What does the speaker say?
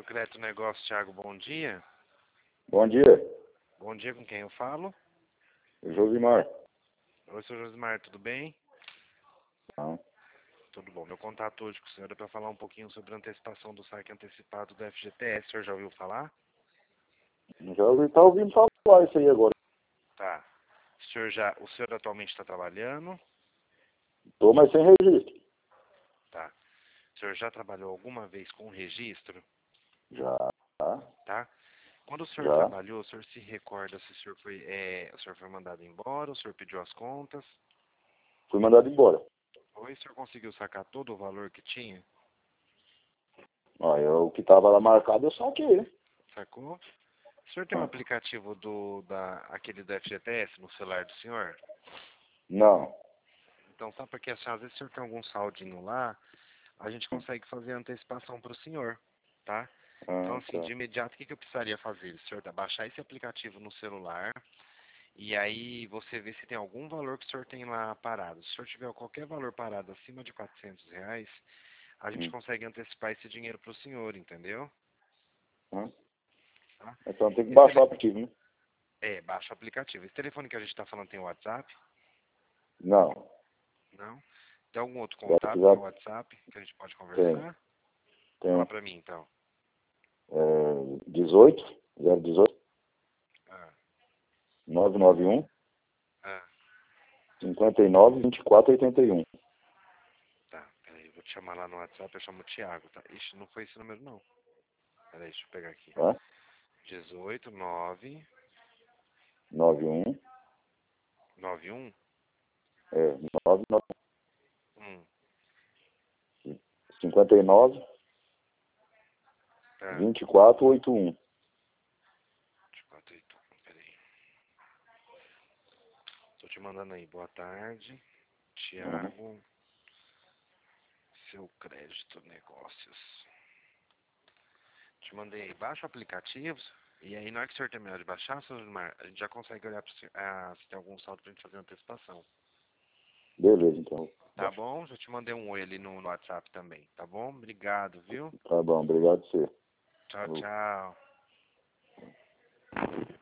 Crédito Negócio, Thiago, bom dia. Bom dia, Bom dia, com quem eu falo? Josimar. Oi, senhor Josimar, tudo bem? Não, Tudo bom. Meu contato hoje com o senhor é para falar um pouquinho sobre a antecipação do saque antecipado do FGTS. O senhor já ouviu falar? tá ouvindo falar isso aí agora. Tá. O senhor atualmente está trabalhando? Tô, mas sem registro. Tá. O senhor já trabalhou alguma vez com registro? Já, Tá? Quando o senhor já. trabalhou, o senhor se recorda se o senhor foi mandado embora, o senhor pediu as contas? Fui mandado embora. Ou o senhor conseguiu sacar todo o valor que tinha? Olha, o que tava lá marcado eu saquei. Sacou? O senhor tem um aplicativo aquele do FGTS no celular do senhor? Não. Então, sabe porque assim, às vezes o senhor tem algum saldinho lá, a gente consegue fazer a antecipação para o senhor, tá? Então, Ah, assim, tá. de imediato, o que eu precisaria fazer? O senhor baixar esse aplicativo no celular e aí você vê se tem algum valor que o senhor tem lá parado. Se o senhor tiver qualquer valor parado acima de R$ 400, a gente Hum. consegue antecipar esse dinheiro para o senhor, entendeu? Ah. Tá? Então tem que Esse baixar o tele... aplicativo, né? Baixa o aplicativo. Esse telefone que a gente está falando tem WhatsApp? Não. Não? Tem algum outro O contato que é o WhatsApp WhatsApp que a gente pode tem. conversar? Fala Tem. pra mim, então. 18, 018, Ah, 991, ah, 59, 24, 81. tá. Peraí, eu vou te chamar lá no WhatsApp, eu chamo o Thiago, tá? Ixi, não foi esse número, não. Peraí, deixa eu pegar aqui. Tá? 18 9 91, 91 99, 1. 59, Tá. 24, 81. 24, 8. Peraí. Tô te mandando aí. Boa tarde. Uhum. Thiago. Seu crédito negócios. Te mandei aí. Baixa o aplicativo. E aí, na hora que o senhor terminar de baixar, senhor Gilmar, a gente já consegue olhar se tem algum saldo pra gente fazer uma antecipação. Beleza, então. Tá bom? Já te mandei um oi ali no WhatsApp também, tá bom? Obrigado, viu? Tá bom, obrigado a você. Tchau, Falou. tchau.